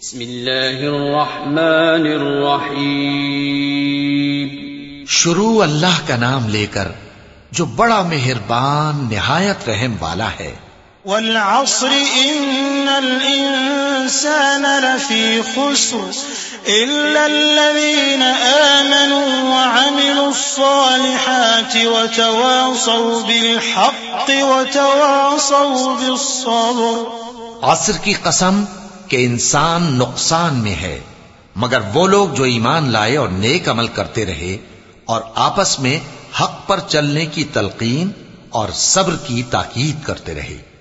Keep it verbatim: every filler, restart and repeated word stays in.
बिस्मिल्लाहिर्रहमानिर्रहीम। शुरू अल्लाह का नाम लेकर जो बड़ा मेहरबान निहायत रहम वाला है। वल अस्र इन्नल इंसान लफी खुस्र इल्ला अल्लज़ीना आमनू व अमिलुस सालिहाति व तवासौ बिल हक़्क़ि व तवासौ बिस सब्र। असर की कसम कि इंसान नुकसान में है, मगर वो लोग जो ईमान लाए और नेक अमल करते रहे और आपस में हक पर चलने की तलकीन और सब्र की ताकीद करते रहे।